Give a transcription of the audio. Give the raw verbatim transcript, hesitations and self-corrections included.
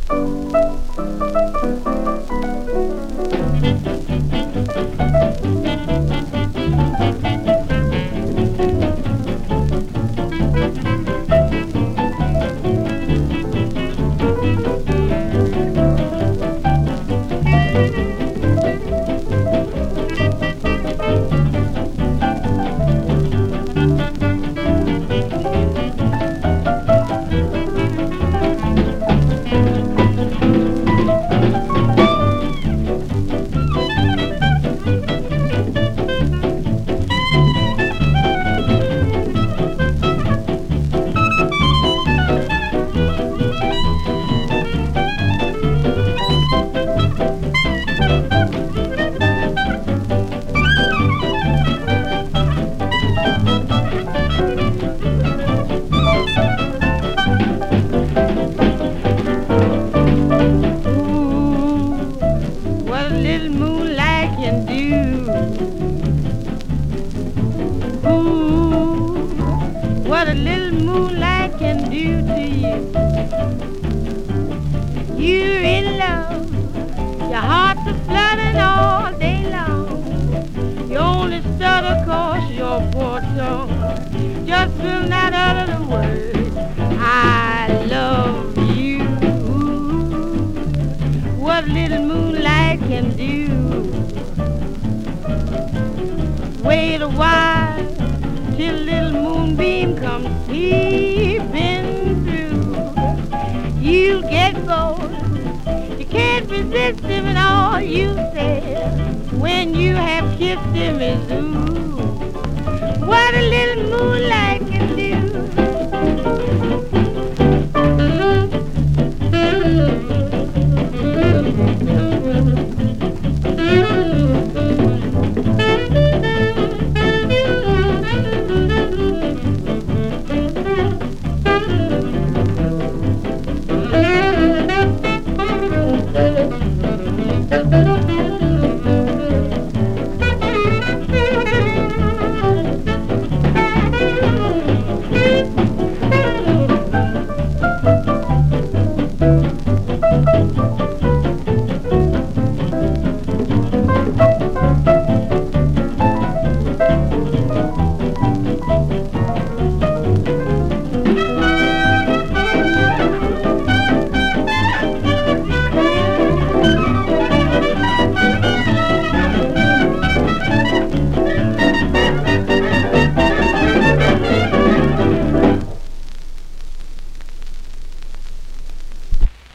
What a little moonlight can do to you. You're in love, your heart's a flooding all day long. You only stutter 'cause your poor tongue just will not utter the word, I love you. What a little moonlight can do. Wait a while till little moonbeam comes peeping through. You'll get bored, you can't resist him, and all you say when you have kissed him is ooh. What a little moonlight